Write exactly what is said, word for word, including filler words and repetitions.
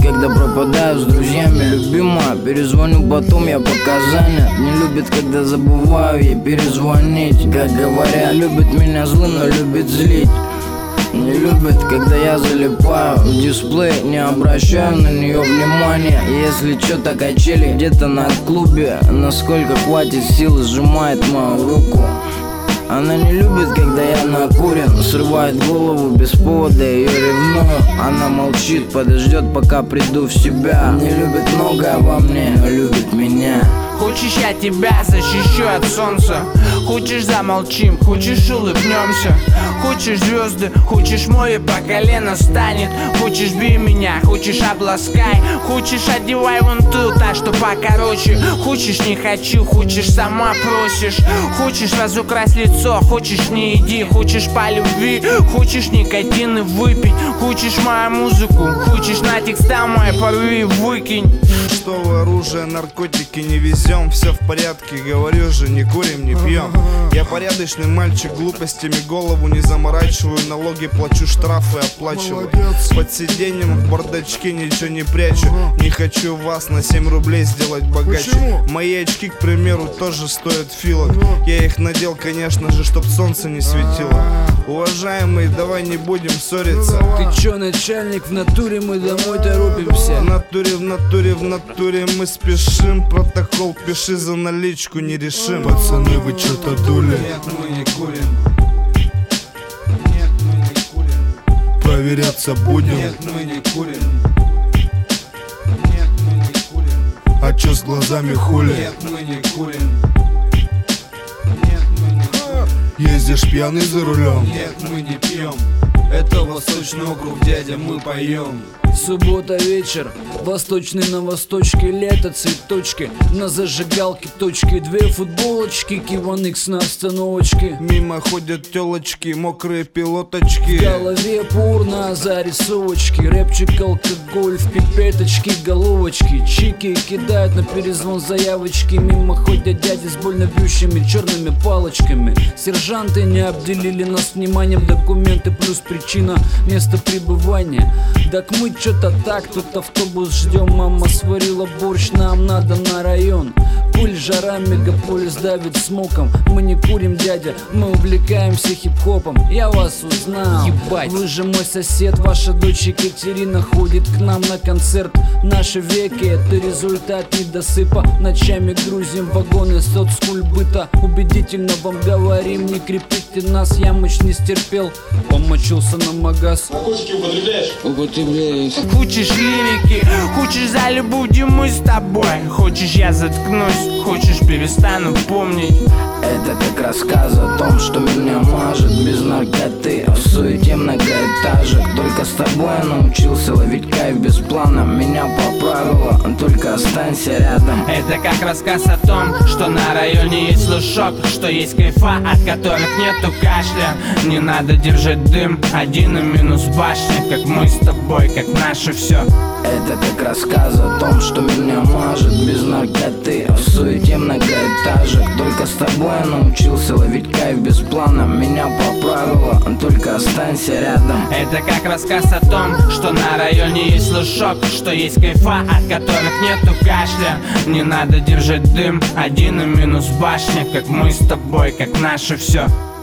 когда пропадаю с друзьями. Любимая, перезвоню потом, я пока занят. Не любит, когда забываю ей перезвонить. Как говорят, любит меня злым, но любит злить. Не любит, когда я залипаю в дисплей, не обращаю на нее внимания. Если что-то качели где-то на клубе, насколько хватит сил, сжимает мою руку. Она не любит, когда я накурен, срывает голову без повода, ее ревную. Она молчит, подождет, пока приду в себя. Не любит многое во мне, но любит меня. Хочешь, я тебя защищу от солнца? Хочешь, замолчим, хочешь, улыбнемся? Хочешь звезды, хочешь, море по колено станет? Хочешь, бей меня, хочешь, обласкай? Хочешь, одевай вон ту, та, что покороче? Хочешь, не хочу, хочешь, сама просишь? Хочешь, разукрась лицо, хочешь, не иди? Хочешь, по любви, хочешь, никотины выпить? Хочешь, мою музыку, хочешь, на текста мои порви выкинь? Что оружие, наркотики не везем, все в порядке, говорю же, не курим, не пьем. Я порядочный мальчик, глупостями голову не заморачиваю, налоги плачу, штрафы оплачиваю. Под сиденьем в бардачке ничего не прячу. Не хочу вас на семь рублей сделать богаче. Мои очки, к примеру, тоже стоят филок. Я их надел, конечно же, чтоб солнце не светило. Уважаемый, давай не будем ссориться. Ты чё, начальник, в натуре мы домой торопимся? В натуре, в натуре, в натуре мы спешим. Протокол пиши, за наличку не решим. Пацаны, вы чё-то дули? Нет, мы не курим. Нет, мы не курим. Проверяться будем? Нет, мы не курим. Нет, мы не курим. А чё с глазами хули? Нет, мы не курим. Нет, мы не курим. Ездишь пьяный за рулем? Нет, мы не пьем. Это Восточный округ, дядя, мы поем. Суббота вечер, восточный на восточке, лето, цветочки, на зажигалке точки, две футболочки, Киваникс на остановочке. Мимо ходят телочки, мокрые пилоточки. В голове бурно зарисовочки, рэпчик, алкоголь в пипеточке, головочки. Чики кидают на перезвон заявочки, мимо ходят дяди с больно бьющими черными палочками. Сержанты не обделили нас вниманием, документы плюс причина места пребывания. Так мы что-то так, тут автобус ждем. Мама сварила борщ, нам надо на район. Пыль, жара, мегаполис давит смоком. Мы не курим, дядя, мы увлекаемся хип-хопом. Я вас узнал, ебать, вы же мой сосед. Ваша дочь Екатерина ходит к нам на концерт. Наши веки — это результат недосыпа. Ночами грузим вагоны соцкульбыта. Убедительно вам говорим, не крепите нас. Я мощь не стерпел, помочился на магаз. Наркотики употребляешь? Употребляю. Хочешь лирики, хочешь залюбудем мы с тобой. Хочешь, я заткнусь, хочешь, перестану помнить. Это как рассказ о том, что меня мажет без наркоты, в суете многоэтажек. Только с тобой я научился ловить кайф без плана. Меня поправило, только останься рядом. Это как рассказ о том, что на районе есть слушок, что есть кайфа, от которых нету кашля. Не надо держать дым, один и минус башня. Как мы с тобой, как наше все. Это как рассказ о том, что меня мажет без наркоты, в суете многоэтажек. Только с тобой я научился ловить кайф без плана. Меня поправило, только останься рядом. Это как рассказ о том, что на районе есть слушок, что есть кайфа, от которых нету кашля. Не надо держать дым, один и минус башня. Как мы с тобой, как наше все.